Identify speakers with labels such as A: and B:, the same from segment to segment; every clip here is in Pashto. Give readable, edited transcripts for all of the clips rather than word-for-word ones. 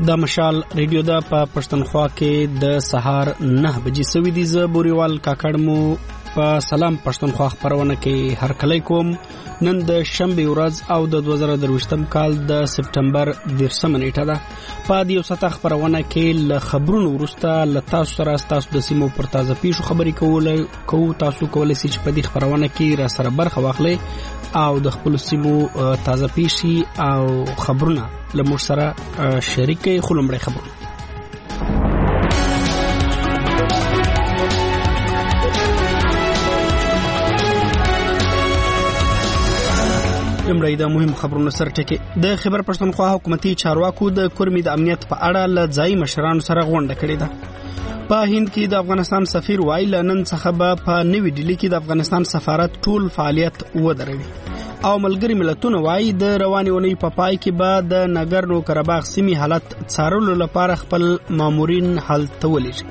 A: د مشال ریډیو د په پښتونخوا کې د سهار 9 بجې سوي دي. ز بوريوال کاکړمو په سلام پښتونخوا خبرونه کې هر کله کوم. نن د شنبه ورځ او د 2023 کال د سپټمبر 10 نیټه ده. په دې وسته خبرونه کې ل خبرونو ورسته ل تاسو سره تاسو د سیمو پر تازه پیښو خبرې کوو. تاسو کولای شئ چې په دې خبرونه کې را سره برخه واخلئ او د خپل سیمو تازه پیښې او خبرونه لمر سره شریکي خلمړې خبرونه. لمړی د مهم خبرونو سره ټکی. د خیبر پښتونخوا حکومتي چارواکو د کورمي د امنیت په اړه ل ځای مشرانو سره غونډه کړې ده. په هند کې د افغانستان سفیر وایي لنن څخه به په نوې ډیلی کې د افغانستان سفارت ټول فعالیت ودروي او ملګری ملتونه وایي د رواني ونې په پای کې به د ناګرنو قرهباغ سیمې حالت څارلو لپاره خپل مامورین هلته ولېږي.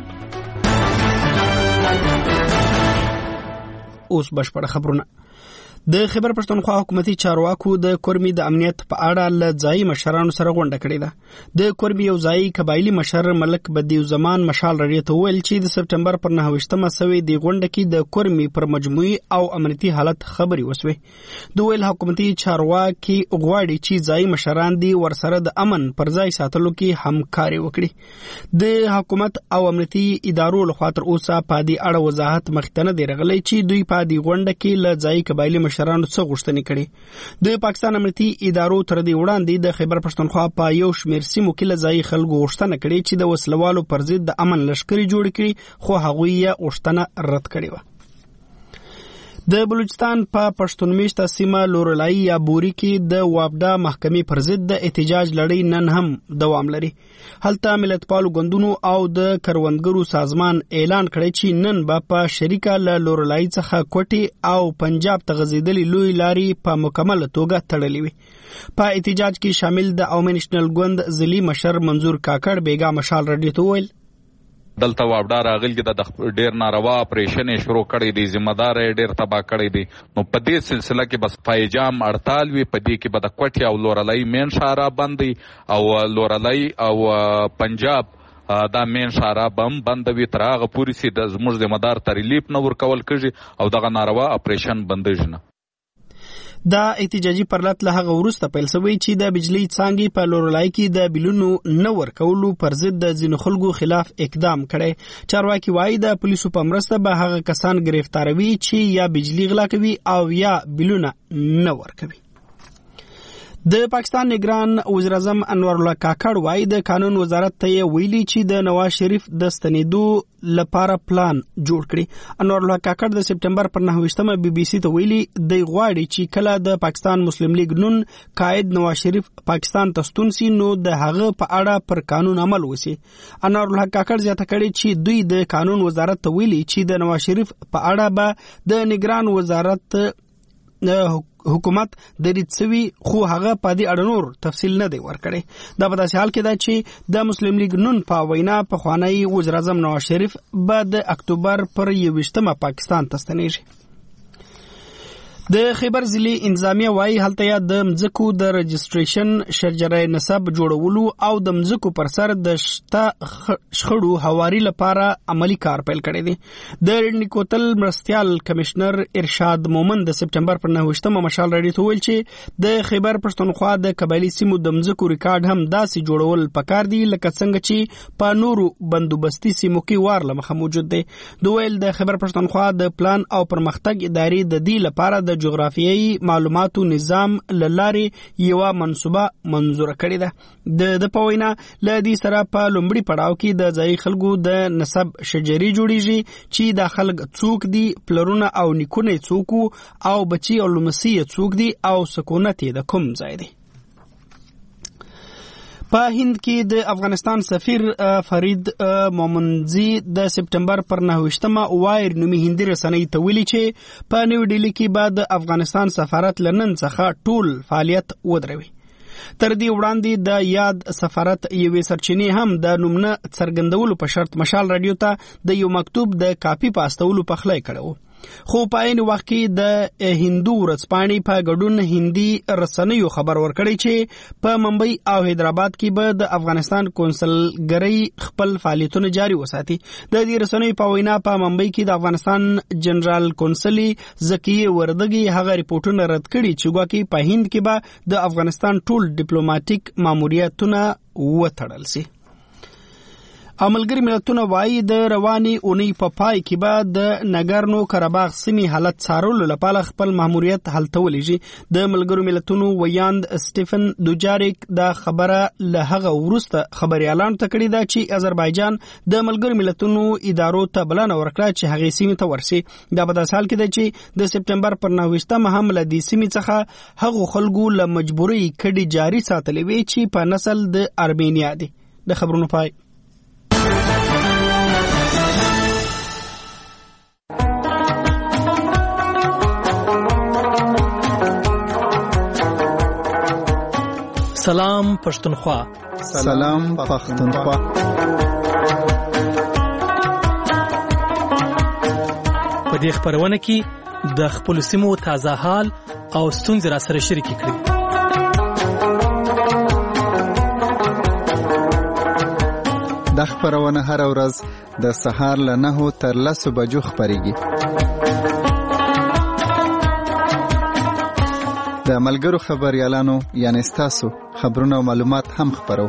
A: اوس بشپړ خبرونه. د خیبر پښتونخوا حکومتي چارواکو د کورمي د امنیت په اړه ل ځای مشرانو سره غونډه کړې ده. د کورمي یو ځای قبایلی مشر ملک بدیو زمان مشال رډیو ته ویل چې د سپټمبر پر 9 سوي د غونډه کې د کورمي پر مجموعي او امنیتي حالت خبري وسوي. د ویل حکومتي چارواکي غواړي چې ځای مشران دي ورسره د امن پر ځای ساتلو کې همکاري وکړي. د حکومت او امنیتي ادارو لخوا تر اوسه په دې اړه وضاحت مخته نه دی راغلی چې دوی په دې غونډه کې ل ځای قبایلی مشرانو څه غوښتنې کړي. د پاکستان امنیتي ادارو تر دې وړاندې د خیبر پښتونخوا په یو شمېر سیمو کې ل ځای خلکو غوښتنه کړي چې د وسلوالو پر ضد د امن لشکري جوړ کړي خو هغوی یې غوښتنه رد کړې وه. د بلوچستان په پښتونمیشته سیمه لورلای یا بوري کې د وابډا محکمې پر ضد د احتجاج لړۍ نن هم دوام لري. هلته ملتپالو ګوندونو او د کروندګرو سازمان اعلان کړی چې نن به په شریکه له لورلای څخه کوټي او پنجاب ته غځېدلې لوی لاري په مکمل توګه تړلې وي. په احتجاج کې شامل د عوامي نېشنل ګوند ضلعي مشر منظور کاکړ بیګا مشال رډیو ته ویل
B: دلته وابډا راغلی د ډیر ناروا اپریشن شروع کړی دی، ذمہ دار ډیر تبا کړی دی. نو په دې سلسله کې بس فایجام اړتال وی، په دې کې به د کوټي او لورلای مین شارا بندي او لورلای او پنجاب دا مین شارا بم بندوي تر هغه پورې سي د زموږ ذمہ دار تریلیف نه ورکول کیږي او دغه ناروا اپریشن بندیږي نه.
A: دا احتجاجي پرلط له هغه وروسته پیل شوی چې د بجلی څانګې په لورلای کې د بیلونو نه ورکولو پر ضد د ځینو خلکو خلاف اقدام کړي. چارواکي وایي د پولیسو په مرسته به هغه کسان گرفتاروي چې یا بجلی غلا کوي او یا بیلونه نه ورکوي. د پاکستان نگران وزیر اعظم انور الله کاکړ وایي د قانون وزارت ته ویلي چې د نواز شریف د ستنېدو لپاره پلان جوړ کړي. انور الله کاکړ د سپټمبر پر 9 بي بي سي ته ویلي دی غواړي چې کله د پاکستان مسلم لیگ نون قائد نواز شریف پاکستان ته ستون سي نو د هغه په اړه پر قانون عمل وسی. انور الله کاکړ زیاته کړي چې دوی د قانون وزارت ته ویلي چې د نواز شریف په اړه به د نگران وزارت حکومت د ریتسوي خو هغه په دې اړه نور تفصیل نه دی ورکړی. دا په داسې حال کې ده چې د مسلم لیگ نون په وینا په خوانی وزیر اعظم نواز شریف به د اکتوبر پر 21 پاکستان ته ستنیږي. د خیبر ضلع انتظامیه وایي هلته یا د مځکو د رجسټریشن شجره نسب جوړولو او د مځکو پر سر د شخړو هواري لپاره عملی کار پیل کړی دی. د نیکوتل مرستیال کمشنر ارشاد مومن د سپټمبر پر 9 مشال رډیو ته ویل چې د خیبر پښتونخوا د قبایلی سیمو د مځکو ریکارډ هم داسې جوړول پکار دی لکه څنګه چې په نورو بندوبستي سیمو کې وارله مخه موجود دی. دوی ویل د خیبر پښتونخوا د پلان او پرمختګ ادارې د دې لپاره د جغرافیایي معلوماتو نظام للارې یو منصوبه منظور کړې ده. د پوینا لدی سره په لومړي پړاو کې د ځای خلکو د نسب شجري جوړیږي چې د خلک څوک دي، پلرونه او نیکونه څوک او بچي او لمسي څوک دي او سکونت د کوم ځای دی. په هند کې د افغانستان سفیر فرید مومنزي د سپټمبر پر 9 وایر نومي هندي رسنۍ ته ویلي چې په نیو ډیلی کې به د افغانستان سفارت لنن څخه ټول فعالیت ودروي. تر دې وړاندې د یاد سفارت یوې سرچینې هم د نومونه څرګندولو په شرط مشال رادیو ته د یو مکتوب د کاپی په استولو پخلی کړو. خو په عین وخت کې د هندو ورځپاڼې په ګډون هندي رسنیو خبر ورکړی چې په ممبئی او حیدرآباد کې به د افغانستان کونسلګرۍ خپل فعالیتونه جاري وساتي. د دې رسنیو په وینا په ممبئی کې د افغانستان جنرال کونسل زکیه وردګي هغه ریپورتونه رد کړي چې ګواکې په هند کې به د افغانستان ټول ډیپلوماټیک ماموریتونه وتړل شي. ملګري ملتونه وايي د رواني اونۍ په پای کې به د ناګورنو کاراباغ سیمې حالت څارلو لپاره خپل ماموریت هلته ولېږي. د ملګرو ملتونو ویاند سټیفن دوجاریک دا خبره له هغه وروسته خبريالانو ته کړې ده چې آذربایجان د ملګرو ملتونو ادارو ته بلنه ورکړه چې هغه سیمې ته ورسي. دا په داسې حال کې ده چې د سپټمبر پر 9 هم له دې سیمې څخه هغه خلکو له مجبوري کډي جاري ساتلې وي چې په نسل د ارمینیا دي. د خبرونو پای.
C: سلام پښتونخوا.
D: سلام پښتونخوا.
C: په دې خبرونه کې د خپل سیمو تازه حال او ستونزې را سره شریک کړئ.
D: د خبرونه هر ورځ د سهار له 9 تر 10 بجو خبريږي. د ملګرو خبريالانو یعنی تاسو خبرونه او معلومات هم خبرو.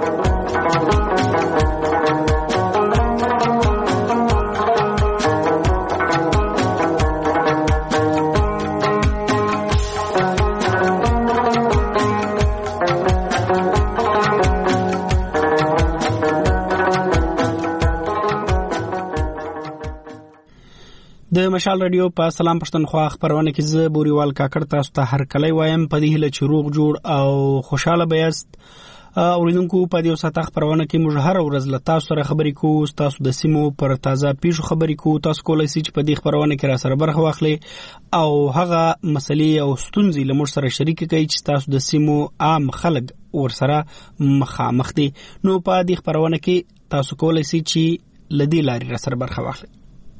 A: د مشال رادیو په سلام پښتونخوا خبرونه کې زه بوريوال کاکړ تاسو ته هر کله وایم په دې هله چې روغ جوړ او خوشاله بیاست. اوریدونکو په دې وساته خبرونه کې موږ هر ورځ له تاسو سره خبرې کوو. تاسو د سیمو پر تازه پیښو خبرې کوو. تاسو کولای شئ چې په دې خبرونه کې را سره برخه واخلئ او هغه مسلې او ستونزې له موږ سره شریک کړئ چې تاسو د سیمو عام خلک ورسره مخامخ دي. نو په دې خبرونه کې تاسو کولای شئ چې لدی لاري را سره برخه واخلئ.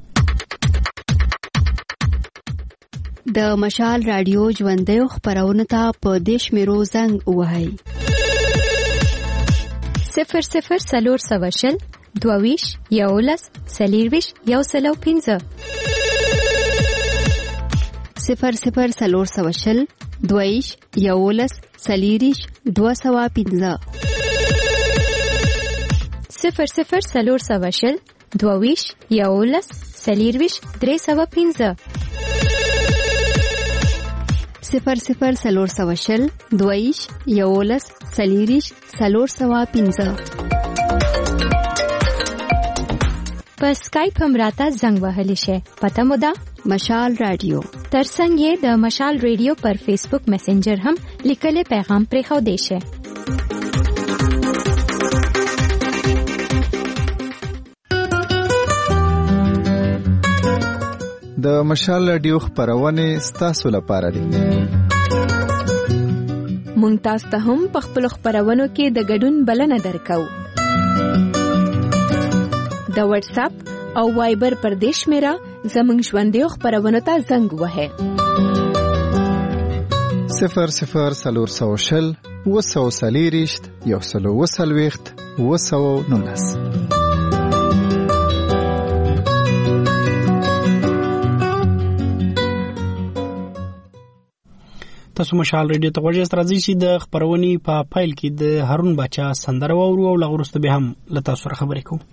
E: د مشال رادیو ژوندۍ خبرونه ته په دیش میرو زنګ وهاي
F: 00 سلور سواشل دوویش یولس سلیرویش یوسلو 15
E: 00 سلور سواشل دوویش یولس سلیریش 215
F: 00 سلور سواشل دوویش یولس سلیرویش 315
E: 00 سلور سواشل دویش یولس سلیریش سلور سوا 15
F: په سکایپ هم راته زنګ وهلی شي. پته مو ده
E: مشال رادیو.
F: ترڅنګ یې د مشال رادیو پر فیسبوک میسنجر هم لیکلي پیغام پرې خو دی شي.
D: د مشال رادیو خبرونه ستاسو لپاره دي.
F: مونږ تاسو ته هم په خپل خبرونو کې د ګډون بلنه درکو. د واتس اپ او وایبر پر دیش میرا زمنګ ژوندۍ خبرونه ته زنګ وهه
D: 00 سلور سواشل وسو سلیریشت یوسلو وسلويخت وسو نونس.
A: تاسو مشال رادیو ته ورځ راځي چې د خبرونې په فایل کې د هارون بچا سندره وورو او لغورسته به هم لته سره خبرې کوو.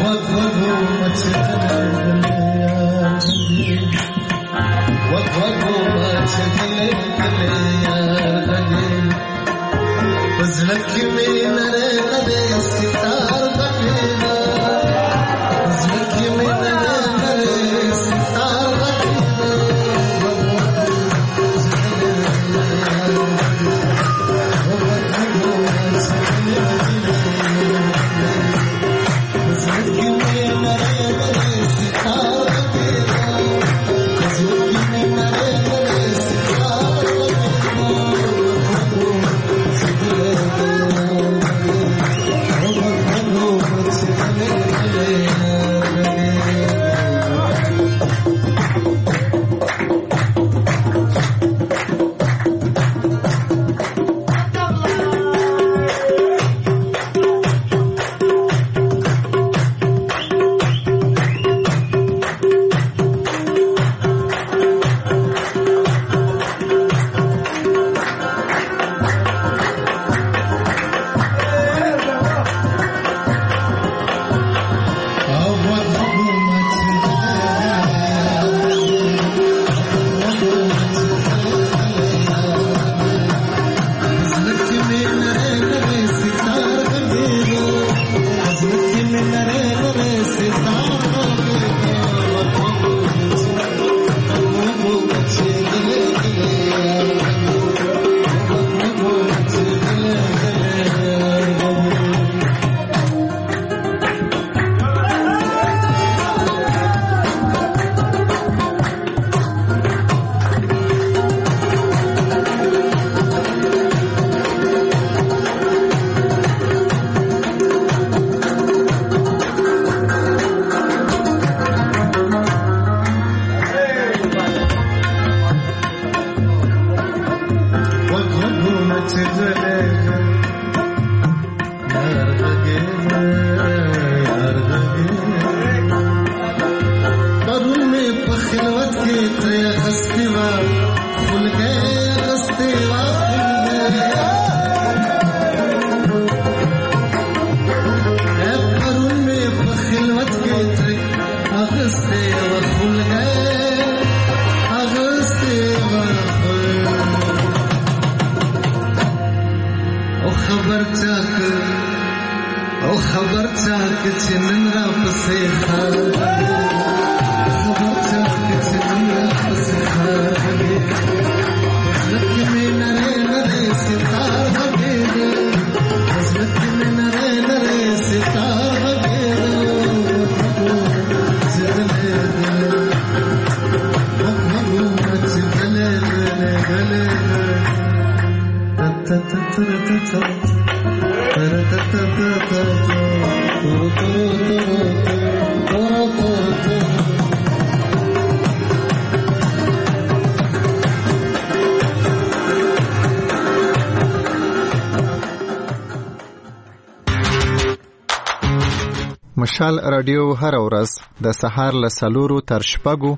D: مشال رادیو هر ورځ د سهار له 4 تر 6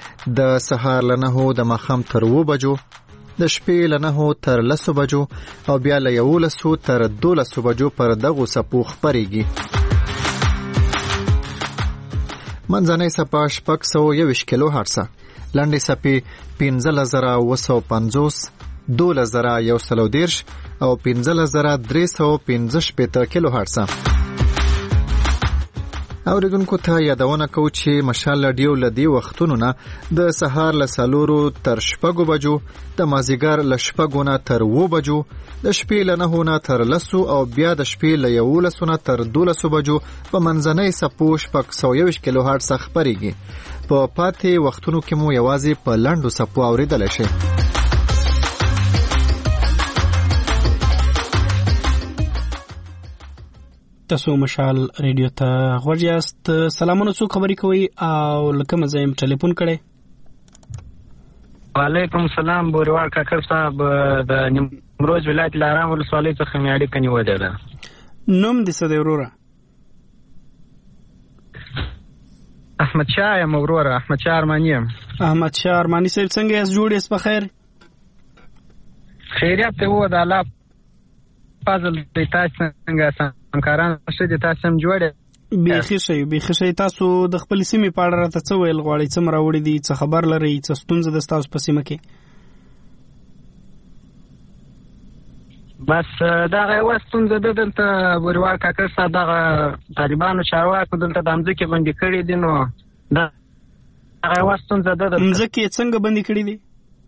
D: د سهار له 9 د ماښام تر 2 بجو د شپې له 9 تر 10 بجو او بیا له 11 تر 12 بجو پر دغه سپو خبريږي. منځنۍ سپا 621 کیلو هرتز، لنډې سپې 15950، 12110 او 15315 کیلو هرتز. اوریدونکو ته یادونه کوم چې مشال رادیو لدی وختونو نه د سهار له 4 تر 6 بجو، د مازیګر له 6 نه تر 2 بجو، د شپې له 9 نه تر 10 او بیا د شپې له 11 نه تر 12 بجو په منځنۍ سپو 621 کیلو هرتز خبريږي. په پاتې وختونو کې مو یوازې په لنډو سپو اوریدل شي.
A: تاسو مشال ریډیو ته غوږ یاست. سلامونه، څوک خبرې کوي او لکه مزایم ټلیفون کړي؟
G: وعلیکم السلام، بوریوال کاکر صاحب د نیمروز ولایت لارام ولسوالۍ څخه مې اړیکه نیولې ده.
A: نوم دې څه دی وروره؟
G: احمد شاه یم وروره، احمد شاه ارماني یم.
A: احمد شاه ارماني صاحب څنګه یاست؟ جوړ یاست په خیر؟
G: خیریت ته و د الله فضل دی. تاسو څنګه همکاران څه دي؟ تاسو هم جوړ
A: بیخي شي تاسو د خپل سیمې په اړه راته څه ویل غواړئ، څه مراوړي دي، څه خبر لرئ، څه ستونزه ده ستاسو په سیمه کې؟
G: بس دغه یوه ستونزه ده دلته بوریوال کاکړ صاحب دغه طالبانو چارواکو دلته د مځکې بندي کړي دي، نو دغه یوه ستونزه ده.
A: مځکې څنګه بندي کړي دي؟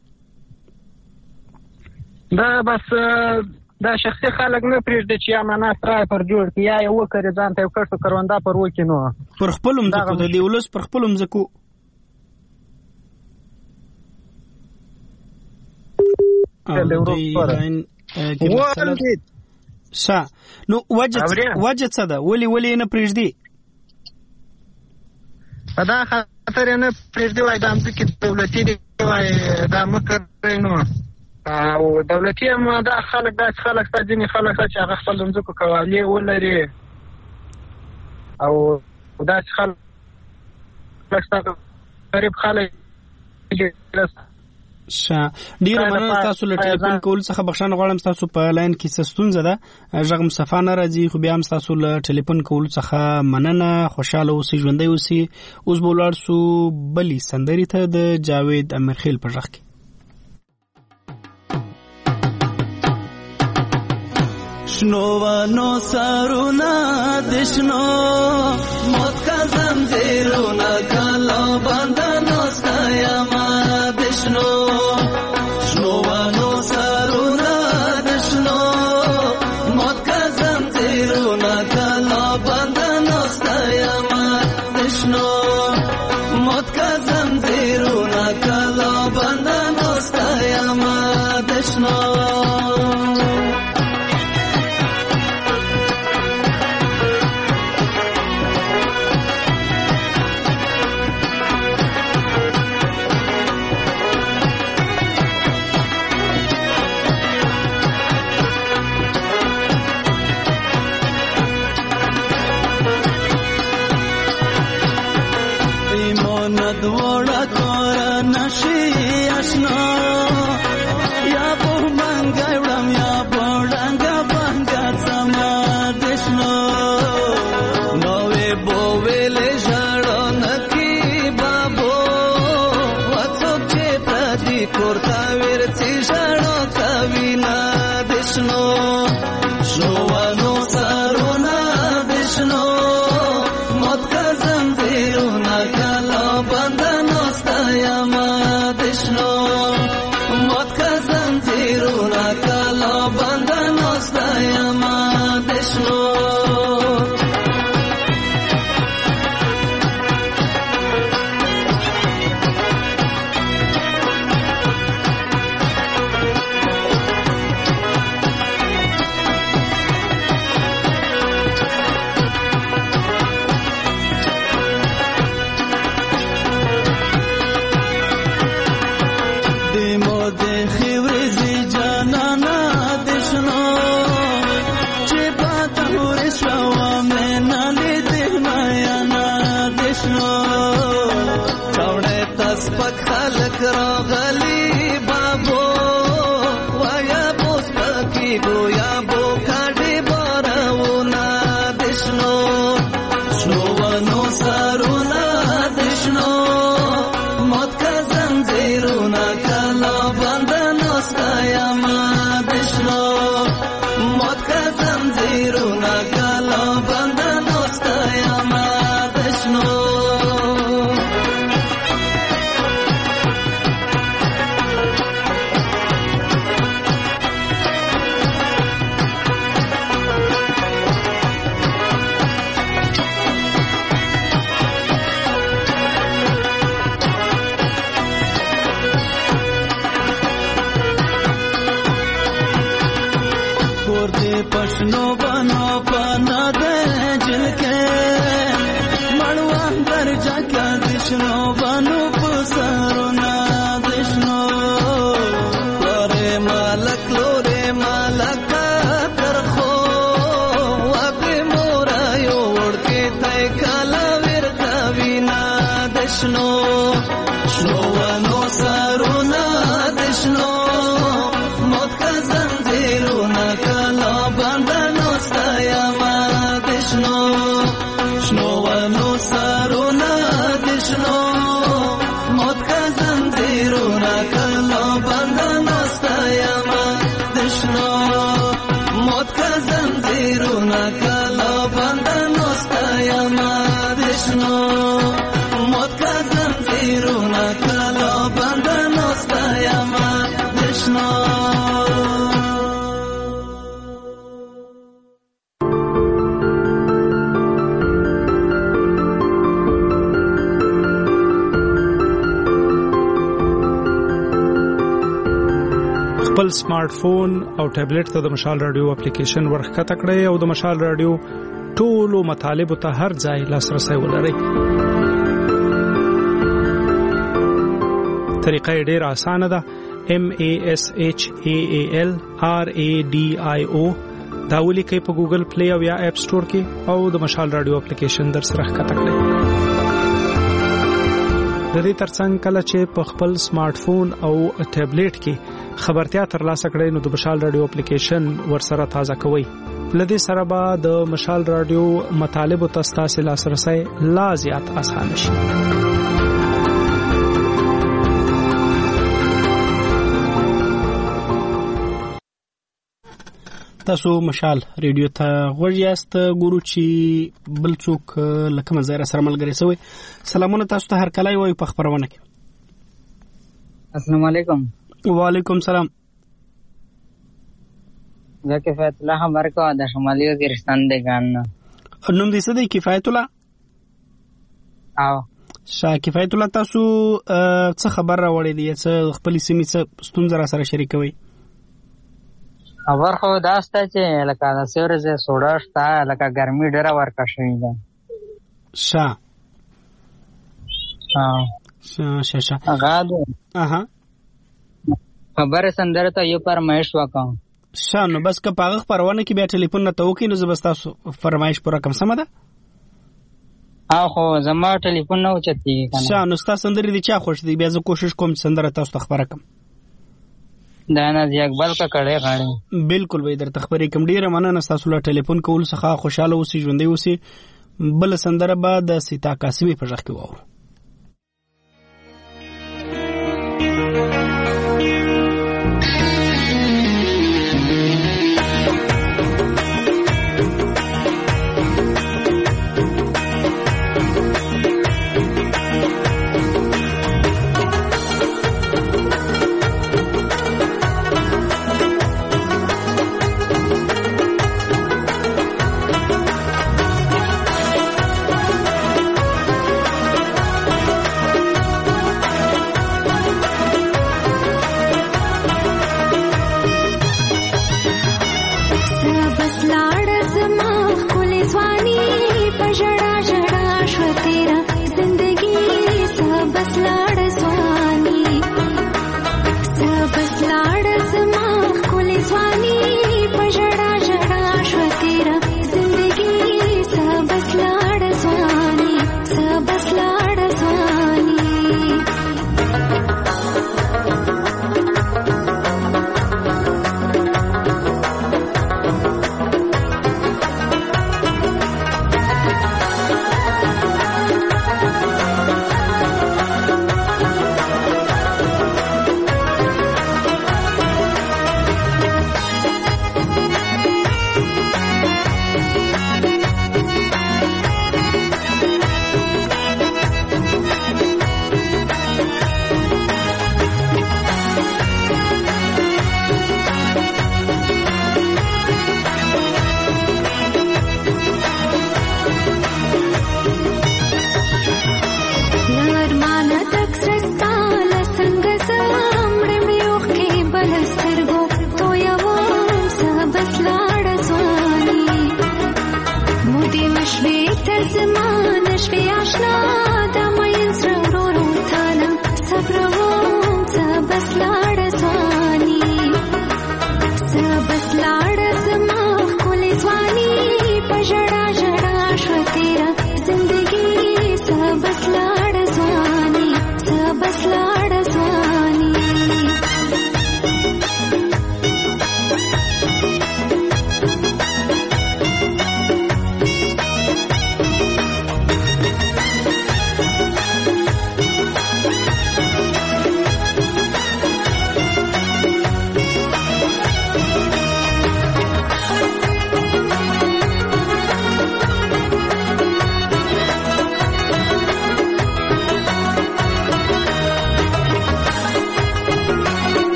G: دا بس دا شخصي خلک نه پرېږدي چې یا معنا سرای پر جوړ کړي یا یې وکړي ځان ته یو کښت کرونده پر وکړي. نو
A: پر خپلو مځکو د دې ولس پر خپلو مځکو نو وجه څه ده؟ ولې نه پرېږدي؟
G: دا خاطر یې نه پرېږدي، وایي دا مځکې دولتي دي، وایي دا مه کوئ. نو او دولتي هم دا خلک داسې خلک شته، ځینې خلک شته چې هغه خپل د مځکو قوالې ولري، او داسې خلک شته غریب خلک.
A: ډیره مننه تاسو له ټلیفون کول څخه. بخښنه غواړم تاسو په لاین کې څه ستونزه ده، غږ مصطفی نه راځي، خو بیا هم تاسو له ټلیفون کول څخه مننه. خوشاله اوسئ، ژوندۍ اوسئ. اوس به ولاړ سو بلې سندرې ته د جاوید امیرخیل په غږ کې.
H: شنوانو سارونا دشنو موت کا زنجیرونا کالو بندنو ستایما دشنو شنوانو سارونا دشنو موت کا زنجیرونا کالو بندنو ستایما دشنو موت کا زنجیرونا کالو بندنو ستایما دشنو دوڑا کورا نشی اشنا یا بو منگایوڑم یا بوڑنگا بانگا سما دشنو نوے بوویلے جاڑو نکی بابو واتوک چے پردی کورتا ویرچی جاڑو کاوینا دشنو شنوانو سارونا دشنو موت کا زنجیرونا کالو بندنو ستایما دشنو موت کا زنجیرونا کالو بندنو ستایما دشنو خلق راغلی بابو ویا بوس پکی گویا بو کاڑی بارونا دشنو شنوانو سارونا دشنو موت کا زنجیرونا کالو بندنو ستایما دشنو موت کا زنجیرونا کالو بندنو ستایما دشنو पशनो बनो पाना दे जिनके मड़वा दर जाका दिशनो बनो पुसारो ना दिशनो लोरे मालक तरखो वापे मोरायो उड़ के तय काला विरता विना दिशनो शोवनो सारो ना दिशनो मोत का जंजीरो ना काला बंधनो स्तयमा दिशनो
I: خپل سمارټ فون او ټابلیټ ته د مشال رادیو اپلیکیشن ورخکته کړئ او د مشال رادیو ټولو مطالبو ته هر ځای لاسرسي ولرئ. طریقه ډېره اسانه ده. MASHAALRADIO دا ولیکئ په ګوګل پلی او یا اپ سٹور کې او د مشال رادیو اپلیکیشن در سره ښکته کړئ. د دې ترڅنګ کله چې په خپل سمارټ فون او ټابلیټ کې خبرتیا ترلاسه کړئ نو د مشال رادیو اپلیکیشن ورسره تازه کوئ. لدې سره به د مشال رادیو مطالبو ته ستاسو لاسرسي لا زیات اسانه شي.
A: تاسو مشال ریډیو ته غوږ یاست. ګورو چې بل څوک لکه مزه سره ملګری شوی. سلامونه تاسو ته هر کله وي په خبرونه کې.
J: السلام علیکم.
A: وعلیکم سلام.
J: زه کفایت الله خبر کوم د شمالي وزیرستان د ګان.
A: نوم دې څه دی؟ کفایت الله.
J: او
A: شاه کفایت الله، تاسو څه خبر راوړی دی؟ څه خپل سیمې څه ستونزه را سره شریکوي؟
J: خبر خو داسته چې لکه د سورزه سوډا شته، لکه ګرمي ډیره ورکه شوې ده.
A: شاه
J: غاده خبره سندره ته یو فرمایش وکم.
A: نو بس که پاغه پرونه کې بیا ټلیفون نه توکې نو زبستاسو فرمایش پوره کم سم ده.
J: خو زما ټلیفون نه اوچتي کنه.
A: نو تاسو سندري دي چا خوښ دي؟ بیا زه کوشش کوم سندره تاسو ته خبره کم.
J: دا نه دی اقبال کا کړه غاړي.
A: بالکل وای درته خبرې کوم. ډیره مننه تاسو له ټلیفون کول څخه. خوشاله اوسئ، ژوندۍ اوسئ. بل سندره به د سیتا قاسمي په ځخ کې وورو.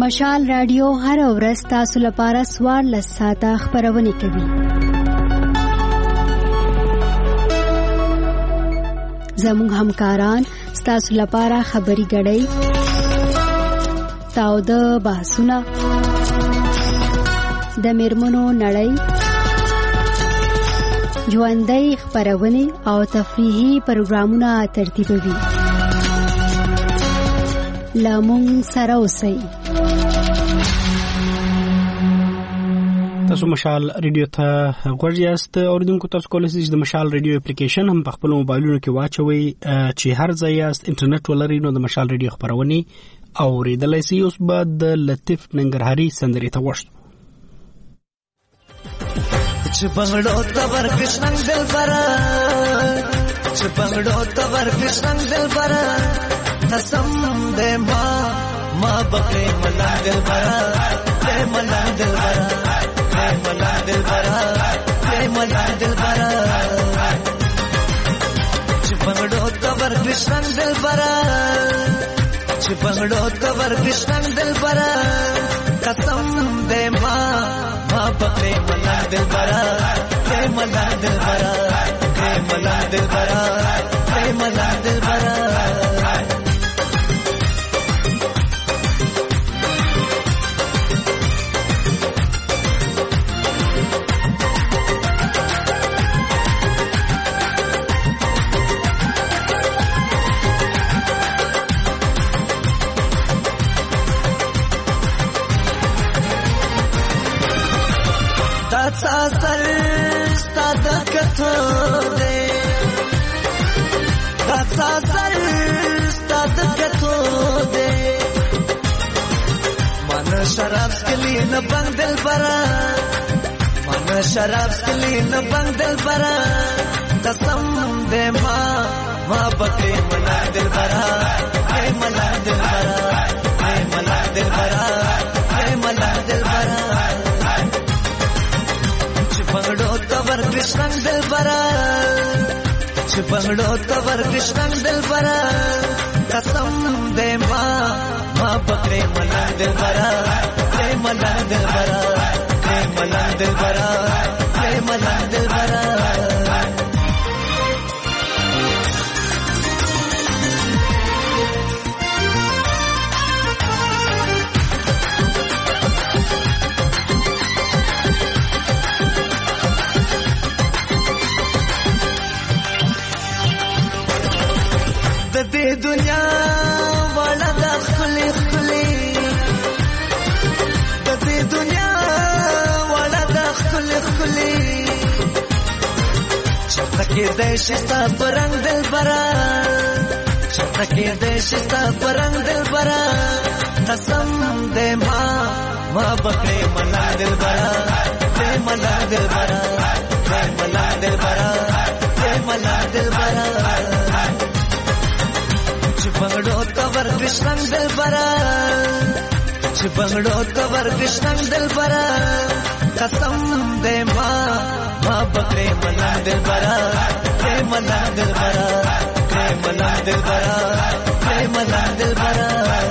E: مشال رادیو هر ورځ تاسو لپاره 14 ساعته خبرونه کوي. زموږ همکاران تاسو لپاره خبري غړي تاو د بحثونه د میرمنو نړۍ ژوندۍ خبرونه او تفریحي پروګرامونه ترتیبوي. لامون سره اوسئ.
A: تاسو مشال ریډیو ته غوږ یاست. اوریدونکو تاسو کولای شئ د مشال ریډیو اپلیکیشن هم په خپل موبایلونو کې واچوي چې هر ځای یاست انټرنیټ ولرئ نو د مشال ریډیو خبرونه اوریدلای شئ. اوس به د لطیف ننګرهاري سندرې ته وښتو.
H: چې بنگړو تبر کښنګ دل برا چې بنگړو تبر کښنګ دل برا قسم دې ما بکرې ملا دل برا دې ملا دل برا دې ملا دل برا دې ملا دل برا چې بنگړو تبر کښنګ دل برا چې بنگړو تبر کښنګ دل برا قسم دې ما بکرې ملا دل برا دې ملا دل برا دې ملا دل برا دې ملا دل برا سر ستاد کتو دے سر ستاد کتو دے من شراب کلی نہ بنگ دل برا من شراب کلی نہ بنگ دل برا قسم دے ماں بکرے ملا دل برا اے ملا دل برا اے ملا دل برا اے ملا دل برا بنگڑو تبر کښنګ دل برا چې بنگړو تبر کښنګ دل برا قسم دې ما بکرې ملا دل برا دې ملا دل برا دې ملا دل برا دې ملا دل برا دې دنیا والا د خلی خلی د دې دنیا والا د خلی خلی چتکې د شستا پرنګ دل برا چتکې د شستا پرنګ دل برا قسم دې ما بکرې ملا دل برا دې ملا دل برا دې ملا دل برا دې ملا دل برا چې بنگړو تبر کښنګ دل برا چې بنگړو تبر کښنګ دل برا قسم دې ما بکرې ملا دل برا دې ملا دل برا دې ملا دل برا دې ملا دل برا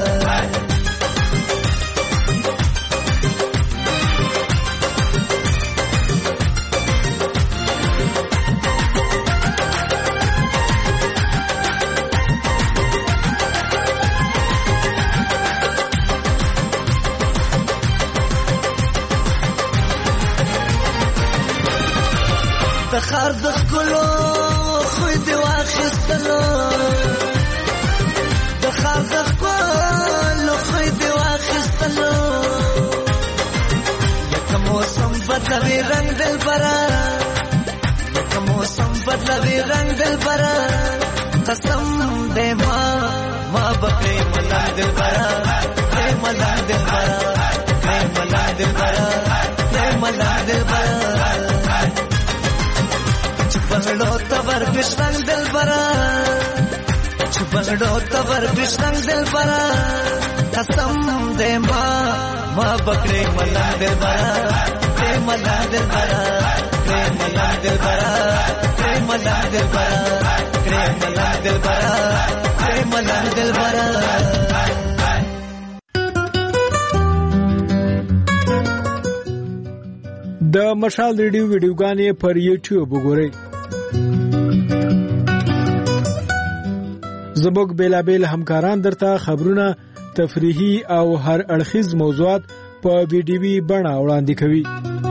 H: د خار د ښکلو خوی دې واخیستلو د خار د ښکلو خوی دې واخیستلو لکه موسم بدلوي رنګ دل برا لکه موسم بدلوي رنګ دل برا قسم دې ما بکرې ملا دل برا دې ملا دل برا دې ملا دل برا دې ملا دل برا بنگړو تبر کښنګ دل برا چې بنگړو تبر کښنګ دل برا قسم دې ما بکرې ملا دل برا دې ملا دل برا دې ملا دل برا دې ملا دل برا دې ملا دل برا دې ملا دل برا
I: د مشال ریډیو ویډیوګانې پر یوټیوب وګورئ. زموږ بیلابیل همکاران درته خبرونه، تفریحي او هر اړخیز موضوعات په ویډیوي بڼه وړاندې کوي.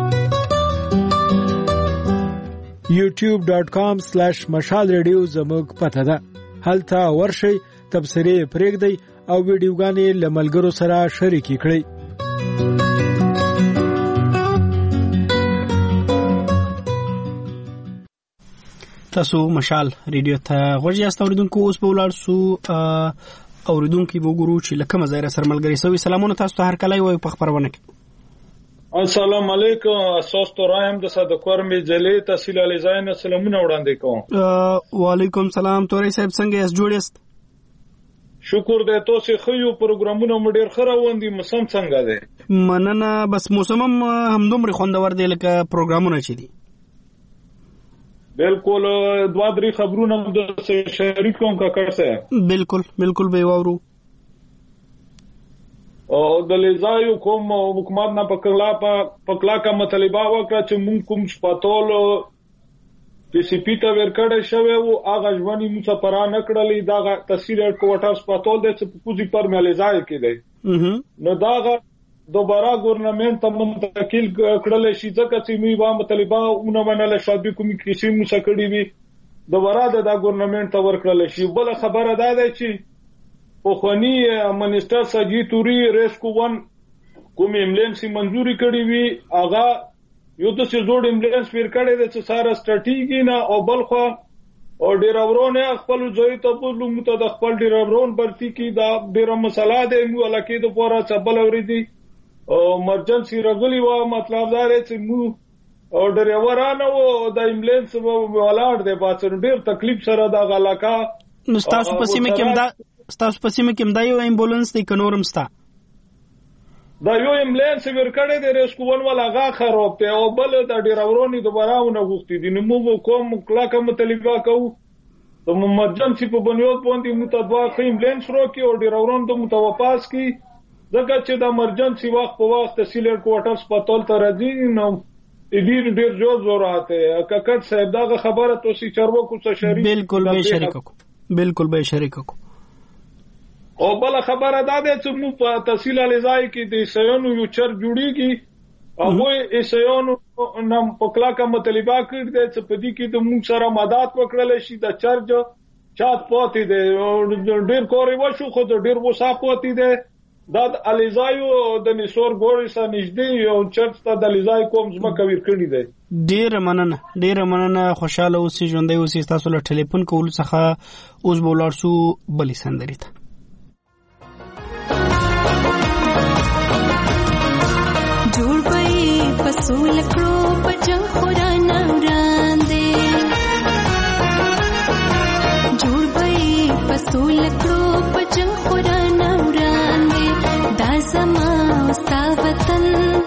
I: youtube.com/mashalradio زموږ پته ده. هلته ورشئ، تبصرې پرېږدئ او ویډیوګانې له ملګرو سره شریکې کړئ.
A: تاسو مشال ریډیو ته غوږ یاست اوریدونکو. اوس به ولاړ سو اوریدونکو به وګورو چې لکه مزایر سره ملګری سوي. سلامونه تاسو ته هر کله وي په خبرونه کې.
K: السلام علیکم. اساس تو رایم د صدقور می جلی تحصیل علی زاین سلامونه وړاندې کوم.
A: وعلیکم سلام. تورې صاحب څنګه یاست؟ جوړ یاست؟
K: شکر دې. تاسو خو یو پروګرامونه مډیر خراوندي. موسم څنګه دی؟
A: مننه. بس موسم هم دومره خوندور دی لکه پروګرامونه چې دي.
K: بالکل. دوا درې خبرونه د شریکوم کا کړسه. بالکل به وورو. او د لیزایو کوم حکومت نه پکلا کا مطالبه وکړه چې مونږ کوم شپاتول پی سی پی ته ورکړې شوی او هغه ژوندۍ مسافران نکړلې دا تفصیل کوټه شپاتول د پوزي پر ملیزای کې دی. نو دا دوباره ګورنمنت ته منتقل کړل شي ځکه چې موږ با مطالبه اونې منل شابه کوم کیسې مسکړې وي دوباره دا ګورنمنت ته ورکړل شي. بل خبره ده چې پخوانی منیسټر ساجی توري ریسکو 1 کوم ایمبولانس منځوري کړی وی هغه یو د څه جوړ ایمبولانس پیر کړی د څه ساره سټریټیګي نه او بلخو او ډیرورونه خپل ځای ته بوزلو مت د خپل ډیرورون برتی کی دا ډیره مسله ده مو الکه د پورا چبل اوریدي او مرجنسي رغلی و مطلب دا دی چې مو او ډیرورانه او د ایمبولانس ولاړ دی باڅن ډیر تکلیف سره دا غلاکا.
A: تاسو په سیمه کې دا یو ایمبولانس دی کنورم ستا
K: دا یو ایمبولانس ورکړی دی ریسکو 1 ولا غا خراب ته او بل د ډیرورونی دوباره ونه غوښتي دي. نو مو کوم کلاکه مطالبه کوو د مرجنسي په بنیاد باندې متدوا ایمبولانس روکي او ډیرورون د متوپاس کی ځکه چې د مرجنسي وخت په وخت تحصیل کوارټرز پټول ته راځي. نو ډیر ضرورت ہے ککټ صاحب دا خبره توسی چارواکو څخه شریک.
A: بالکل به شریک کو.
K: او بل خبره دا ده چې مو په تحصیل الزای کې د سیونو یو چر جوړیږي او یې سیونو نام پکلا کا مطالبه کړی دی چې په دې کې د موږ سره مدد وکړل شي د چارج چات پاتې دی ډیر کوري وشو خو ډیر وسا پاتې دی دا الزایو د نسور ګوري سره نږدې یو چرچ ته د الزای کوم ځمکه ور کړی دی.
A: ډیر مننه خوشاله اوسئ ژوندۍ اوسئ. تاسو له ټلیفون کول څخه اوس بولار سو بلی سندري ته
L: جوړ پي پسول کړو پجن خورانه وړاندې جوړ پي پسول کړو پجن خورانه وړاندې دا زما ستا وطن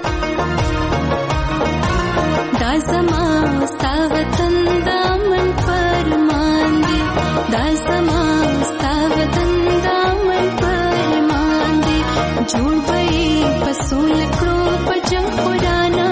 L: دامن فرمان دي دا زما ستا وطن دامن فرمان دي جوړ پي پسول کړو پجن خورانه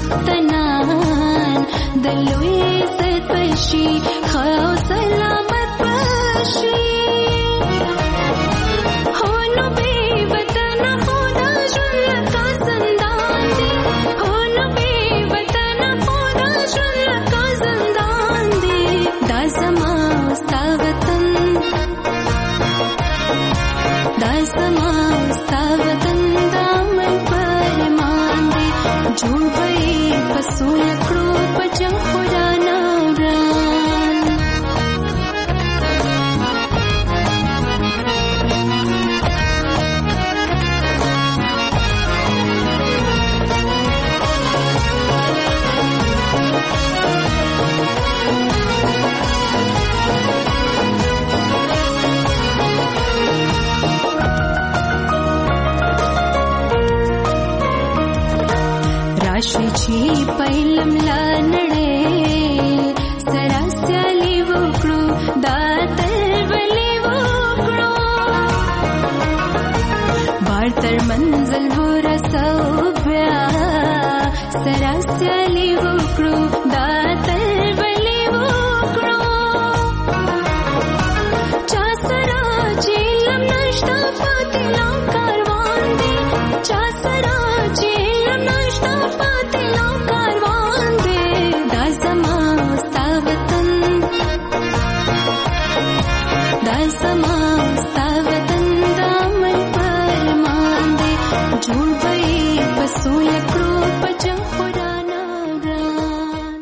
L: څښتنان د لوی عزت بشي ښه او سلامت بشي هو نو بې وطنه خو دا ژوند لکه زندان دی هو نو بې وطنه خو دا ژوند لکه زندان دی دا زما ستا وطن دا زما ستا وطن دا من پرمان دی جوړ به یې په سوله کړو په جنګ خدا ناوران راشي چې پهلم لا نړۍ سره سیالي وکړو دا تربلې وکړو بار تر منزل ورسو بیا سره سیالي وکړو دا تربلې وکړو چا سره چې علم نشته پاتې لا کاروان دی چا سره چې علم نشته پاتې لا کاروان دی دا زما ستا وطن دا زما ستا وطن دا من پرمان دی جوړ به یې په سوله کړو په جنګ خدا ناوران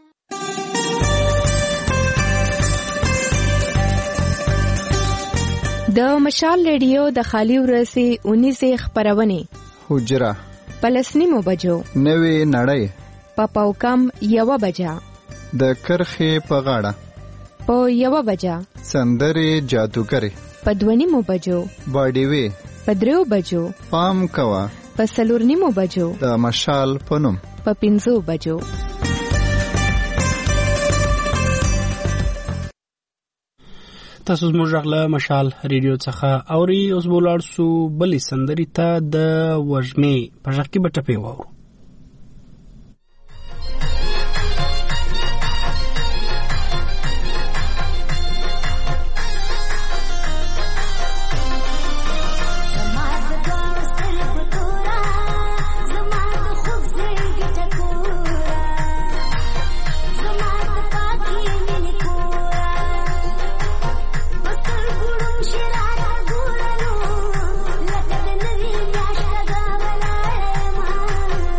F: د مشال ریډیو د خالی ورځې 19 خبرونه
D: حجره
F: پلسنیمو بجو
D: نوې نړۍ
F: په پاوکم 1 بجا
D: د کرخې په غاړه
F: په 1 بجا
D: سندرې جادوګرې
F: په 2 بجو
D: باډیوي
F: په 3 بجو
D: پام کوا
F: په 4 بجو
D: د مشال په نوم
F: په 5 بجو
A: تاسو زموږ غلا مشال ریډیو څخه اوري اوس بولاړ سو بلې سندري ته د وژمې په ځکه به ټپې وورو
L: Shirana guranu, lakad nari myashta gavala ma.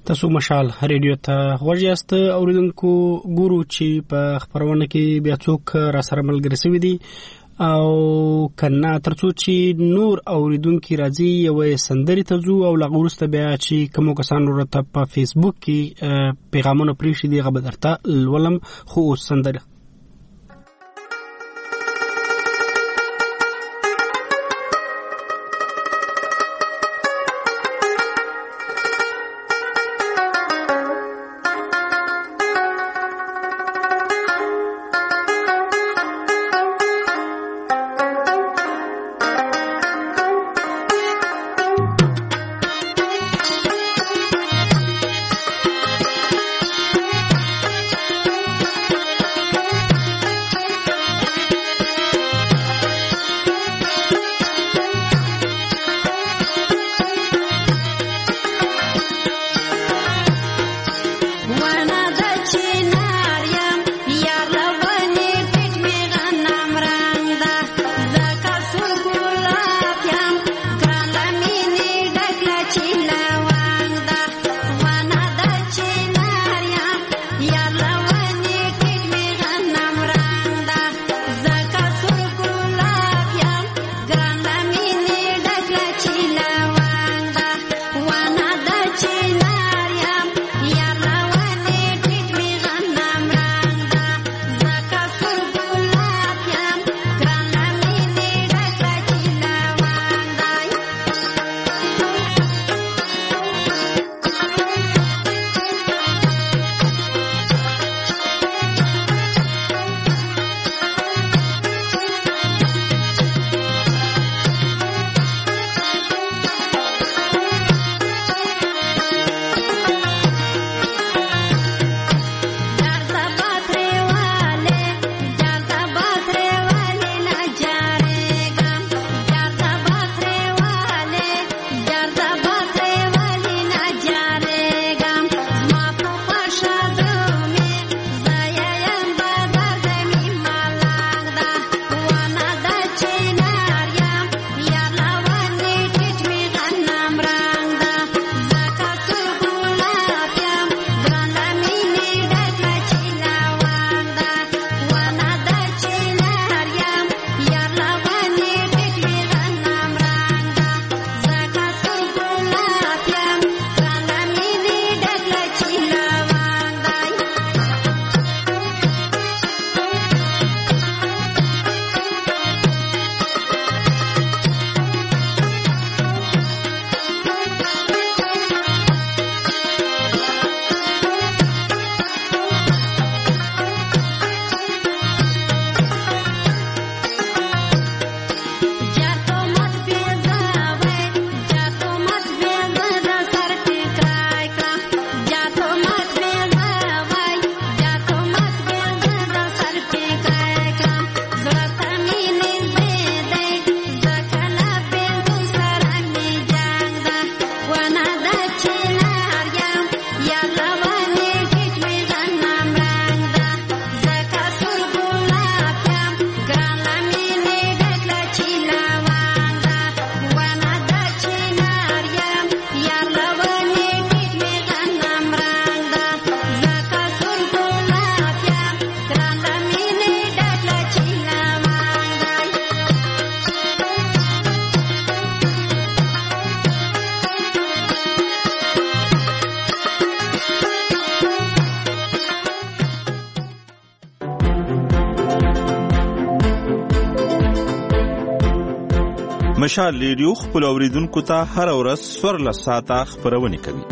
A: تاسو مشال ریډیو ته غوږ یاست اوریدونکو ګورو چې په خبرونه کې بیا څوک را سره ملګری شوی دي او کنا ترڅو چې نور اوریدونکو راځي یو سندري ته ځو او لغه ورسته بیا چې کوم کسانو راته په فیسبوک کې پیغامونه پریښي دي غو درته ولم خو سندره
M: مشال ریډیو خپل اوریدونکو ته هر ورځ 14 ساعته خبرونه کوي.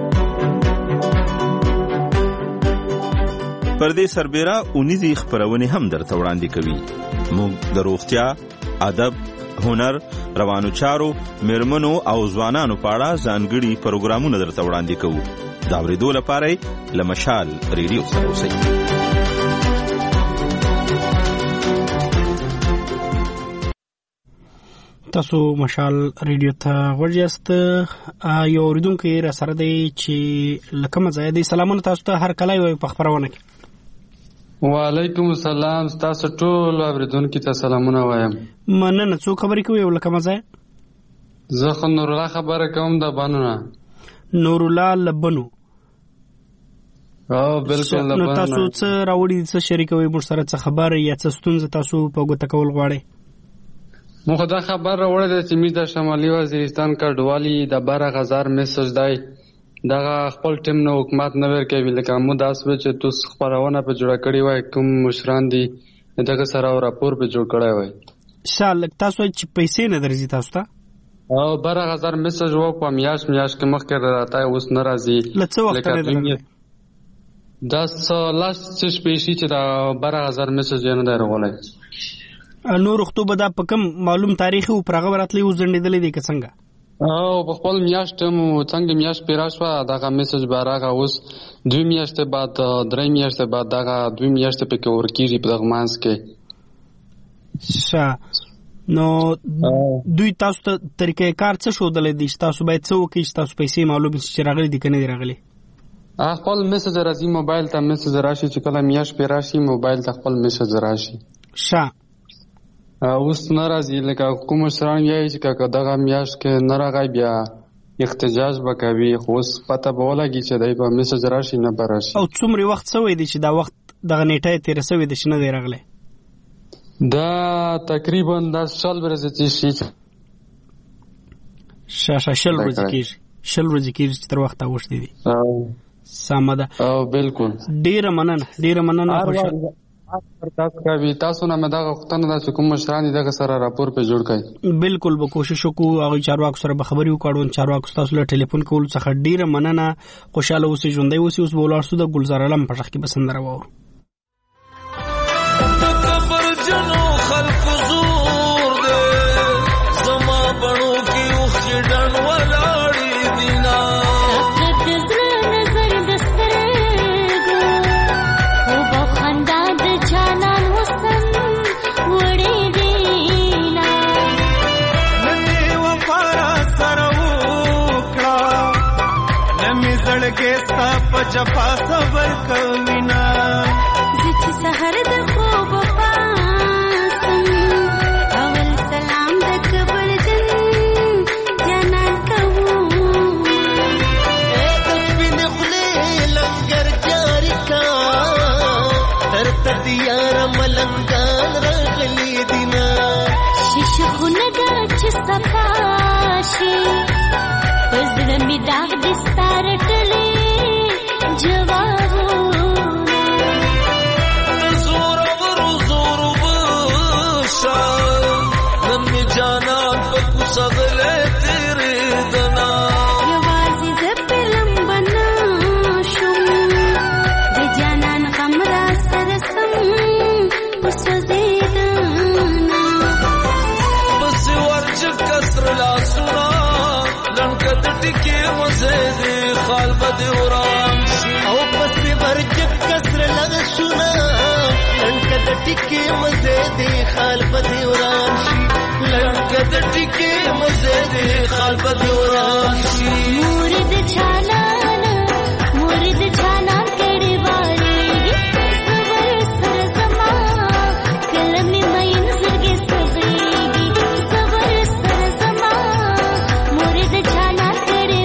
M: پردې سربېره اونیزي خبرونه هم درته وړاندې کوي. موږ د روغتیا، ادب، هنر، روانو چارو، میرمنو او ځوانانو په اړه ځانګړي پروګرامونه درته وړاندې کوو. دا ورېدو لپاره له مشال ریډیو سره اوسئ.
A: تاسو مشال ریډیو ته ورجست یو اوریدونکو را سره دی چې لکه مزه دی. سلامونه تاسو ته هر کله یو په خبرونه کې.
N: وعلیکم السلام، تاسو ټول اوریدونکو ته سلامونه وایم.
A: مننه. څو خبرې کوي لکه مزه؟
N: زه خو نور الله خبره کوم د بانونه.
A: نور الله لبنو
N: بالکل.
A: نو تاسو څه راوړي څه شریکوي موږ سره څه خبر یا څه ستونزه تاسو په ګوته کول غواړئ؟
N: موږ دا خبر راوړی دی چې موږ د شمالي وزیرستان کډوالي د 12,000 میسج دی دغه خپل ټیم نه حکومت نه ورکوي. لکه موږ داس و چې تاسو خبرونه په جوړه کړی وای کوم مشران دي دغه سره راپور په جوړ کړی وای.
A: شال تاسو چې پیسې نه درځي تاسو ته
N: 12,000 میسج وو په میاش کې مخکې راته اوس ناراضي
A: لڅ وخت نه
N: دا لاس چې پیسې چې دا 12,000 میسج نه درغولای.
A: نور خطوبه دا په کوم معلوم تاریخ او پرغه وراتلی وزندېدلې دي که څنګه؟
N: په خپل میاشت مو څنګه میاشت پیراشوا دغه میسج باراغه اوس 2 میاشتې بعد 3 میاشتې بعد دغه 2 میاشتې په کې ورکیږي په دغه مانس کې. نو دوی تاسو ته طریقې کار څه شودلې دي تاسو باید څه وکړئ چې تاسو پیسې معلوم چې راغلي دي کنه راغلي؟ خپل میسج راځي موبایل ته میسج راشي چې کله میاشت پیراشي موبایل ته خپل میسج راشي. اوس ناراضي لکه کوم سره یې چې دغه میاشت کې ناراغای بیا احتجاج وکوي خو اوس پته به ولګي چې دای په میسج راشي نه براشي.
A: او څومره وخت سوي دي چې دا وخت دغه نیټه تیر سوي دي چې نه دی راغلی؟
N: دا تقریبا د شل ورځې شي
A: شل ورځې کېږي چې تر وخت اوښتې دي. سمه ده.
N: بالکل.
A: ډیره مننه خوشاله
N: تاسو نه مداغه وختونه د کوم مشران دغه سره راپور په جوړ کړئ.
A: بالکل به کوشش وکړو هغه چارواکو سره به خبرې وکړو. چارواکو تاسو له ټلیفون کول څخه ډیره مننه. خوشاله اوسئ ژوندۍ اوسئ. اوس به ولاړ سو د ګلزار علم په ځخ کې بسندره وو.
O: جفا صبر کوینا
L: زچ سحر د خوب پاسم اول سلام د قبر جن جنان کوو
O: تبین خلی لنگر جاری کا تر تدیار ملنگان رغلی دینا
L: شش خوندا چ صفاشی پزړه می داغ دستار ټلې
O: ټکی مزه دی خال په دیوران شي لړکه د ټکی مزه دی خال په دیوران شي
L: مرید چالان کړي واري صبر سر زما کلمې مې زړګي سوزيږي صبر سر زما مرید چالان کړي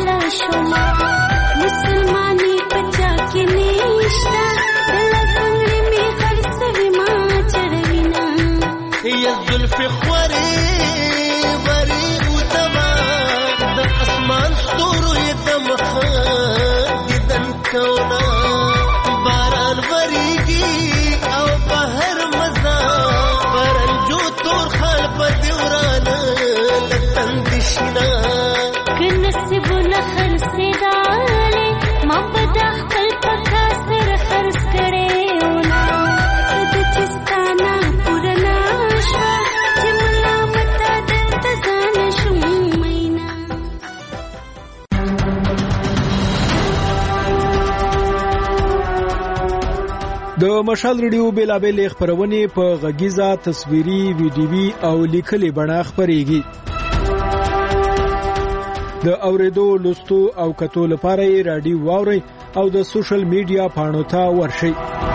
L: مسلمانی پچا کې نشتا دل څنګه
I: د مشال ریډیو بیلابل خبرونه په غږیزه تصویري ویډیوي او لیکلي بڼه خبريږي. د اوریدو لوستو او کتو لپاره رادیو واوري او د سوشل میډیا پاڼو ته ورشئ.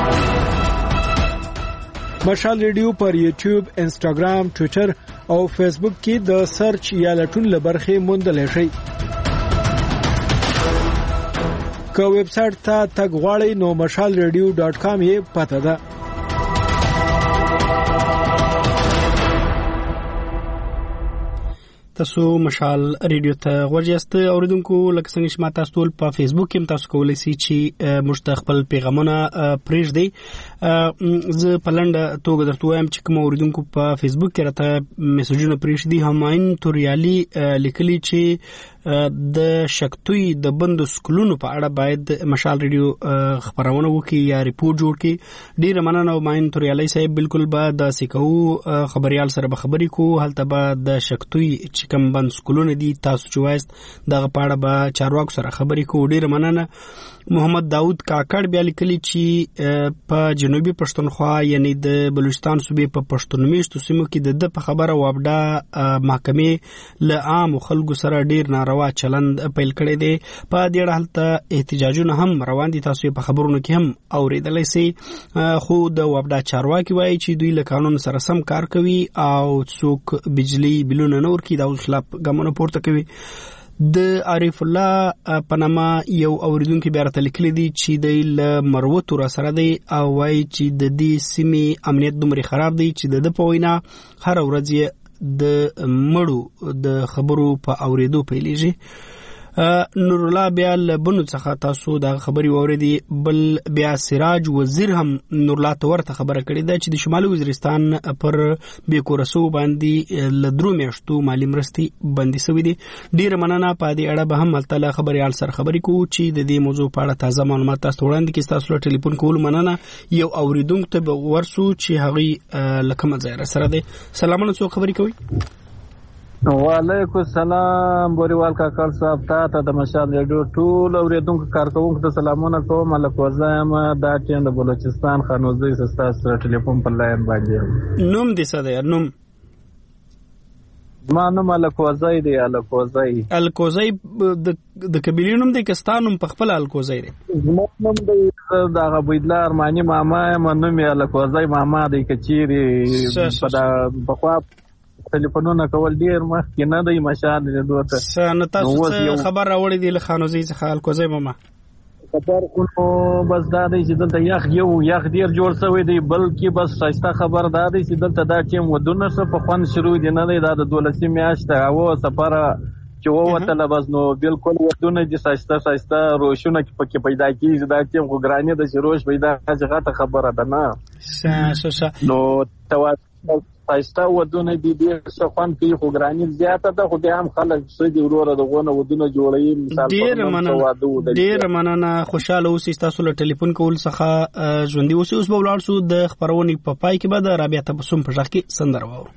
I: مشال ریډیو پر یوټیوب، انسټاګرام، ټوئیټر او فیسبوک کې د سرچ یا لټون لبرخه موندل شي. که ویب سټ ته تګ غواړئ نو mashalradio.com یې پته ده.
A: تاسو مشال ریډیو ته ورجست اوریدونکو لکه څنګه چې ما تاسو ټول په فیسبوک کې تاسو کولای شئ چې مستقبل پیغامونه پریږدئ. زه په لنډه توګه درته وایم چې کوم اوریدونکو په فیسبوک کې راته میسجونه پریږدي. هماین توریالي لیکلي چې د شکتوی د بند سکولونو په اړه باید مشال ریډیو خبرونه وکړي یا ریپورت جوړ کړي. ډیر مننه ماین توریالي صاحب. بالکل به د سیکو خبريال سره به خبرې کو. هلته به د شکتوی چې کوم بند سکولونه دي تاسو چې وایست دغه په اړه به چارواکو سره خبرې کو. ډیر مننه. محمد داود کاکړ بیا لیکلي چې په جنوبي پښتونخوا یعنی د بلوچستان صوبې په پښتونمیشتو سیمو کې د په خبره وابډا محکمې له عام خلکو سره ډیر ناروا چلند پیل کړی دی. په دې اړه هلته احتجاجونه هم روان دي. تاسو په خبرونو کې هم اوریدلای شئ. خو د وابډا چارواکي وایي چې دوی له قانون سره سم کار کوي او څوک بجلی بلونه نه ورکړي د خلاف ګامونه پورته کوي. د عارف الله پنما یو اوریدونکو بیا راته لیکلي دي چې د مروت را سره دی او وایي چې د دې سیمې امنیت دومره خراب دی چې د په وینا هر ورځ د مړو د خبرو په اوریدو پیلېږي. نور الله بیا لبنو څخه تاسو دا خبري اوریدي. بل بیا سراج وزیر هم نور الله ته ورته خبره کړې ده چې د شمالي وزیرستان پر بیکورسو باندې لدرو میاشتو مالی مرستي بندي شوې دي. ډیر مننه. په دې اړه به هم ملتله خبريال سره خبرې کوو چې د دې موضوع په اړه تازه معلومات تاسو وړاندې کړي. تاسو له ټلیفون کول مننه. یو اوریدونکو ته ورسو چې هغه لکه مزایره سره ده. سلامونه. څو خبرې کوي؟
P: وعلیکم السلام بوریوال کاکړ صاحب. ته د مشال ریډیو ټول اوریدونکو کارکونکو ته سلامونه کوم. ملک وزایم دا ټیم د بلوچستان خانوزي سستاس سره ټلیفون په لاین باندې.
A: نوم دې څه دی؟ نوم
P: ما نوم الکوزای دی. الکوزای
A: د قبیلې نوم دی که ستا نوم په خپل الکوزای دی؟
P: زما نوم دی د عبیدالله ارماني ماما یم. نوم یې الکوزای ماما دی. کچيري په خوا ټلیفونونه کول ډیر مخکې نه دی مشال ریډیو ته.
A: نو تاسو خبر راوړی دی له خانوزي څخه الکوزای ماما؟
P: خبر خو بس دا دی چې دلته یخ ډیر جوړ شوی دی. بلکې بس ښایسته خبر دا دی چې دلته دا ټیم ودونه څه په خوند شروع دی نه دی. دا د 12 میاشتې هوا سفره چې ووتله بس نو بالکل ودونه دي. ښایسته روشونه پکې پیدا کیږي. دا ټیم خو ګرانې د روش پیدا چې غټه خبره ده نه. نو ښایسته ودونه دي. ډېر څه خوند کوي خو ګراني زیاته ده. خو بیا هم خلک څه دي وروره دغونه ودونه جوړوي.
A: ډېر مننه. خوشحاله اوسئ. تاسو له ټلیفون کول څخه ژوندي اوسئ. اوس به ولاړ شو د خبرونې په پای کې به د رابعه تبسم په غږ کې سندره واورو.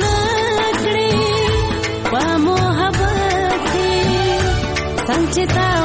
L: चिता